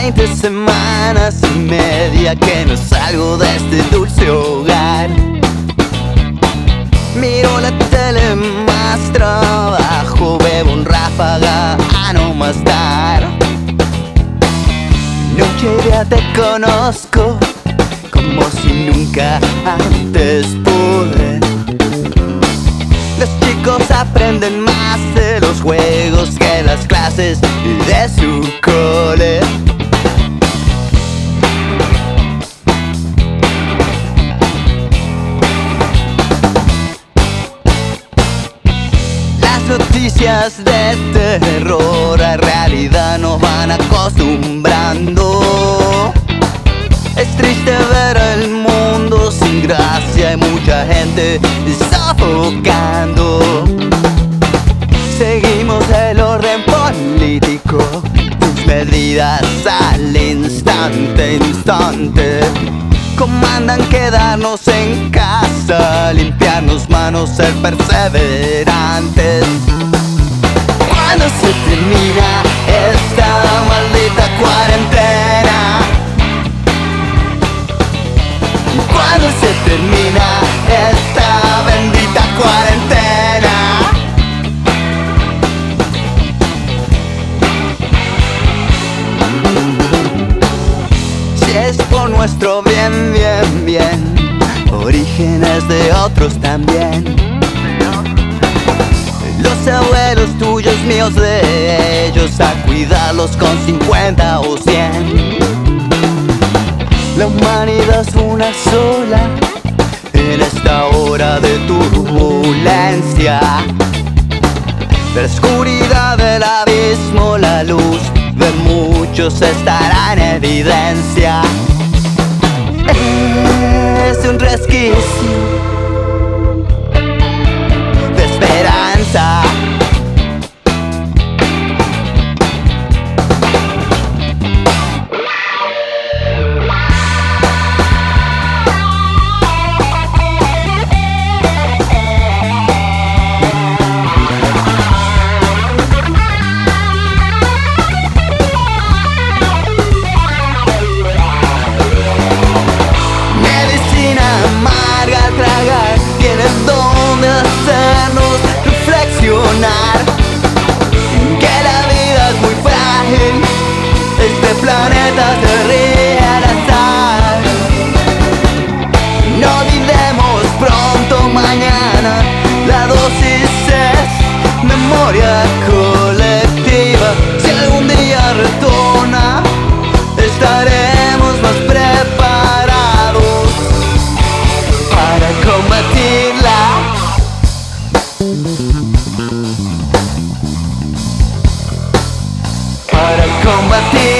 20 semanas y media que no salgo de este dulce hogar. Miro la tele más trabajo, bebo un ráfaga a no más dar. Noche y día te conozco como si nunca antes pude. Los chicos aprenden más de los juegos que las clases de su cole. Las noticias de terror a realidad nos van acostumbrando. Es triste ver el mundo sin gracia y mucha gente sofocando. Seguimos el orden político, sus medidas al instante. Comandan quedarnos en casa, limpiarnos manos, ser perseverantes. ¿Cuándo se termina esta maldita cuarentena? ¿Cuándo se termina esta bendita cuarentena? Si es por nuestro bien, bien, bien, orígenes de otros también. Los abuelos tuyos, míos de ellos, a cuidarlos con 50 o 100. La humanidad es una sola en esta hora de turbulencia. De la oscuridad del abismo, la luz de muchos estará en evidencia. Es un resquicio de esperanza. Tienes donde hacernos reflexionar que la vida es muy frágil, este planeta se ríe al azar. No olvidemos pronto mañana, la dosis es memoria colectiva. Si algún día retorna, estaremos más preparados para combatirla. Para combatirla.